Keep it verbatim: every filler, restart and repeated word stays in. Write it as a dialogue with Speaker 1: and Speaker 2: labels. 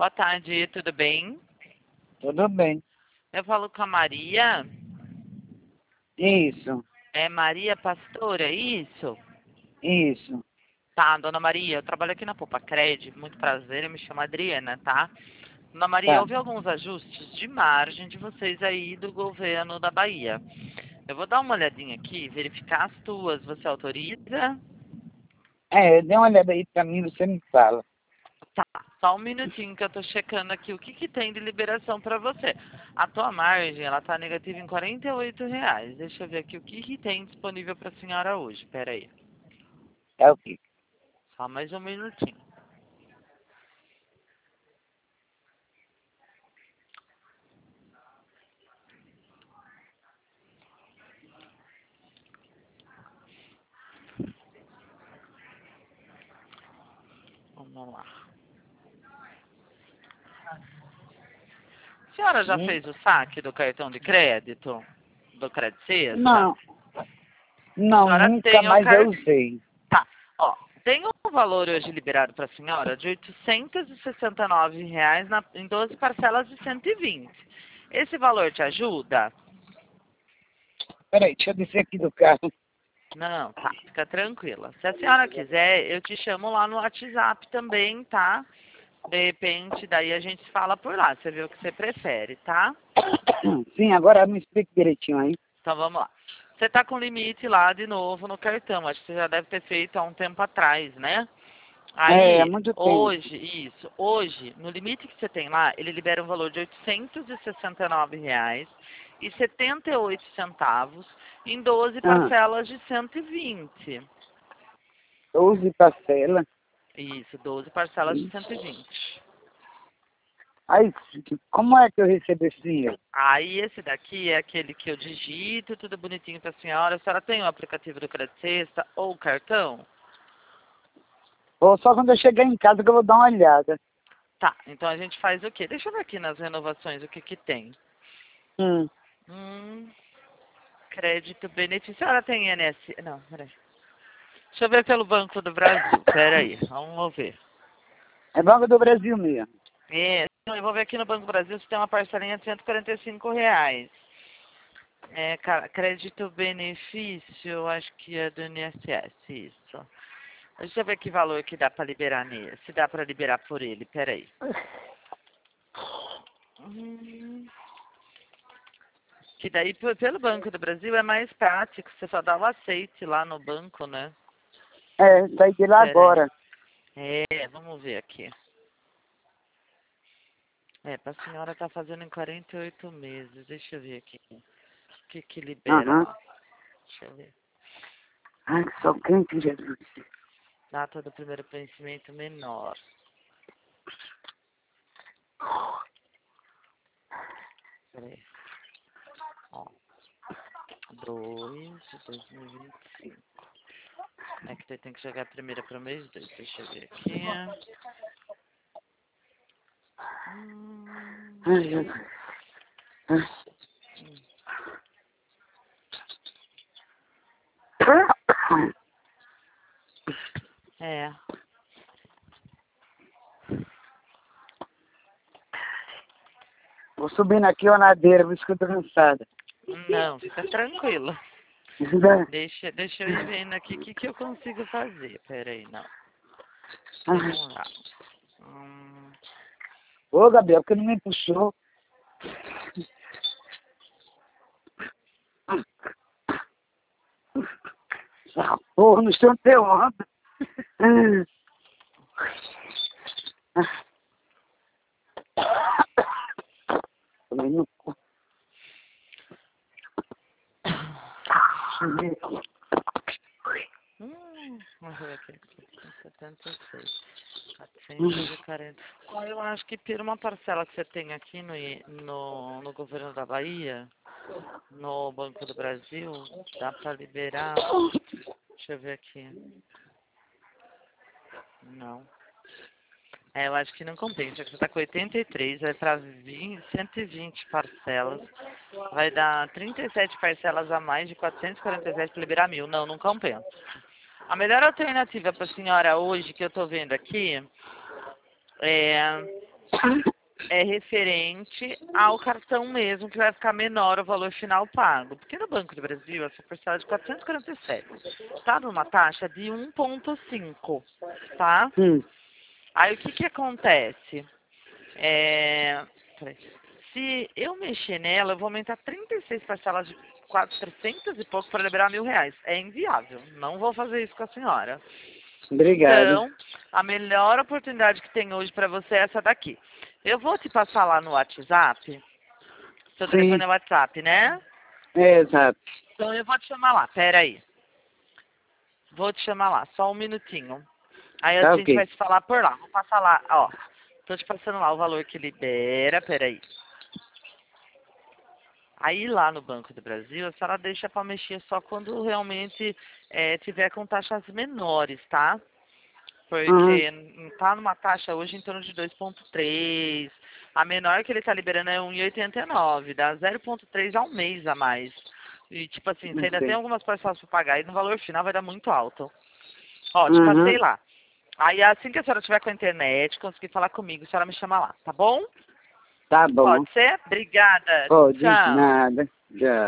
Speaker 1: Boa tarde, tudo bem?
Speaker 2: Tudo bem.
Speaker 1: Eu falo com a Maria.
Speaker 2: Isso,
Speaker 1: É Maria Pastora, é isso?
Speaker 2: isso.
Speaker 1: Tá, dona Maria, eu trabalho aqui na Poupa Cred, muito prazer, eu me chamo Adriana, tá? Dona Maria,
Speaker 2: Tá.
Speaker 1: houve alguns ajustes de margem de vocês aí do governo da Bahia. Eu vou dar uma olhadinha aqui, verificar as tuas, você autoriza?
Speaker 2: É, dê uma olhada aí pra mim, você me fala.
Speaker 1: Tá, só um minutinho que eu tô checando aqui o que que tem de liberação pra você. A tua margem, ela tá negativa em quarenta e oito reais. Deixa eu ver aqui o que que tem disponível pra senhora hoje, pera aí.
Speaker 2: É o quê?
Speaker 1: Só mais um minutinho. Vamos lá. A senhora já
Speaker 2: Hum?
Speaker 1: fez o saque do cartão de crédito? Do Crédito Sexta?
Speaker 2: Não,
Speaker 1: A
Speaker 2: não,
Speaker 1: senhora
Speaker 2: nunca
Speaker 1: tem o
Speaker 2: mais eu
Speaker 1: cartão.
Speaker 2: usei.
Speaker 1: Tá, ó. Tem um valor hoje liberado para a senhora de oitocentos e sessenta e nove reais na, em doze parcelas de cento e vinte. Esse valor te ajuda?
Speaker 2: Peraí, deixa eu descer aqui do carro.
Speaker 1: Não, tá, fica tranquila. Se a senhora quiser, eu te chamo lá no WhatsApp também, tá? De repente, daí a gente fala por lá. Você vê o que você prefere, tá?
Speaker 2: Sim, agora me explica direitinho aí.
Speaker 1: Então vamos lá. Você tá com limite lá de novo no cartão. Acho que você já deve ter feito há um tempo atrás, né?
Speaker 2: É, há
Speaker 1: Aí,
Speaker 2: muito tempo.
Speaker 1: hoje, isso, hoje, no limite que você tem lá, ele libera um valor de oitocentos e sessenta e nove reais e setenta e oito centavos em doze
Speaker 2: Ah,
Speaker 1: parcelas de cento e vinte.
Speaker 2: doze parcelas.
Speaker 1: Isso, doze parcelas de cento e
Speaker 2: Ixi.
Speaker 1: vinte.
Speaker 2: Aí, como é que eu recebo esse dinheiro?
Speaker 1: Aí esse daqui é aquele que eu digito, tudo bonitinho pra senhora. A senhora tem o aplicativo do Crédito Sexta ou o cartão?
Speaker 2: Ou só quando eu chegar em casa que eu vou dar uma olhada.
Speaker 1: Tá, então a gente faz o quê? Deixa eu ver aqui nas renovações o que que tem.
Speaker 2: Hum.
Speaker 1: Hum, crédito, benefício. A senhora tem I N S... Não, peraí. Deixa eu ver pelo Banco do Brasil. Peraí, vamos ver.
Speaker 2: É Banco do Brasil mesmo.
Speaker 1: É, eu vou ver aqui no Banco do Brasil se tem uma parcelinha de cento e quarenta e cinco reais. É, ca- crédito benefício, acho que é do I N S S, isso. Deixa eu ver que valor que dá pra liberar nele. Se dá pra liberar por ele, peraí. Hum, que daí p- pelo Banco do Brasil é mais prático, você só dá o aceite lá no banco, né?
Speaker 2: É, saí de lá
Speaker 1: Peraí.
Speaker 2: agora.
Speaker 1: É, vamos ver aqui. É, pra senhora tá fazendo em quarenta e oito meses. Deixa eu ver aqui. O que que libera
Speaker 2: Aham.
Speaker 1: lá? Deixa eu ver.
Speaker 2: Ai, que sol quente, Jesus.
Speaker 1: Data do primeiro vencimento menor. Peraí. Ó. dois de dois mil e vinte e cinco. É que tem que jogar a primeira pro mês dois. Deixa eu ver aqui. Hum,
Speaker 2: Ai, Jesus. Ai.
Speaker 1: é.
Speaker 2: Vou subindo aqui uma ladeira, por isso que eu tô cansada.
Speaker 1: Não, fica tranquila.
Speaker 2: Isso dá...
Speaker 1: Deixa, deixa eu ir vendo aqui o que, que eu consigo fazer. Peraí, não.
Speaker 2: Ai.
Speaker 1: Vamos lá. Hum,
Speaker 2: Ô, Gabriel, porque não me puxou. Ah, porra, no chão tem onda. Tomei no cu.
Speaker 1: hum, vamos ver aqui. setenta e seis. quatrocentos e quarenta. Ó, eu acho que por uma parcela que você tem aqui no, I- no, no governo da Bahia, no Banco do Brasil, dá pra liberar. Deixa eu ver aqui. Não. É, eu acho que não compensa. Você tá com oitenta e três, vai pra vinte, cento e vinte parcelas. Vai dar trinta e sete parcelas a mais de quatrocentos e quarenta e sete para liberar mil. Não, não compensa. A melhor alternativa para a senhora hoje, que eu tô vendo aqui, é é referente ao cartão mesmo, que vai ficar menor o valor final pago. Porque no Banco do Brasil, a sua parcela é de quatrocentos e quarenta e sete. Está numa taxa de um vírgula cinco, tá?
Speaker 2: Hum.
Speaker 1: Aí o que que acontece? É... peraí. Se eu mexer nela, eu vou aumentar trinta e seis parcelas de quatrocentos e pouco para liberar mil reais. É inviável. Não vou fazer isso com a senhora.
Speaker 2: Obrigado.
Speaker 1: Então, a melhor oportunidade que tem hoje para você é essa daqui. Eu vou te passar lá no WhatsApp. Seu telefone
Speaker 2: Sim,
Speaker 1: é WhatsApp, né?
Speaker 2: é exato.
Speaker 1: Então eu vou te chamar lá. Pera aí. Vou te chamar lá. Só um minutinho. Aí a
Speaker 2: Tá
Speaker 1: gente vai
Speaker 2: ok.
Speaker 1: se falar por lá. Vou passar lá. Ó. Tô te passando lá o valor que libera. Pera aí. Aí lá no Banco do Brasil, a senhora deixa para mexer só quando realmente é, tiver com taxas menores, tá?
Speaker 2: Uhum.
Speaker 1: Porque tá numa taxa hoje em torno de dois vírgula três. A menor que ele tá liberando é um vírgula oitenta e nove, dá zero vírgula três ao mês a mais. E tipo assim, você ainda tem
Speaker 2: Ok.
Speaker 1: algumas parcelas para pagar e no valor final vai dar muito alto. Ó, te passei
Speaker 2: Uhum.
Speaker 1: lá. Aí assim que a senhora tiver com a internet, conseguir falar comigo, a senhora me chama lá, tá bom?
Speaker 2: Tá bom.
Speaker 1: Pode ser? Obrigada.
Speaker 2: Pode,
Speaker 1: Tchau.
Speaker 2: nada. Já.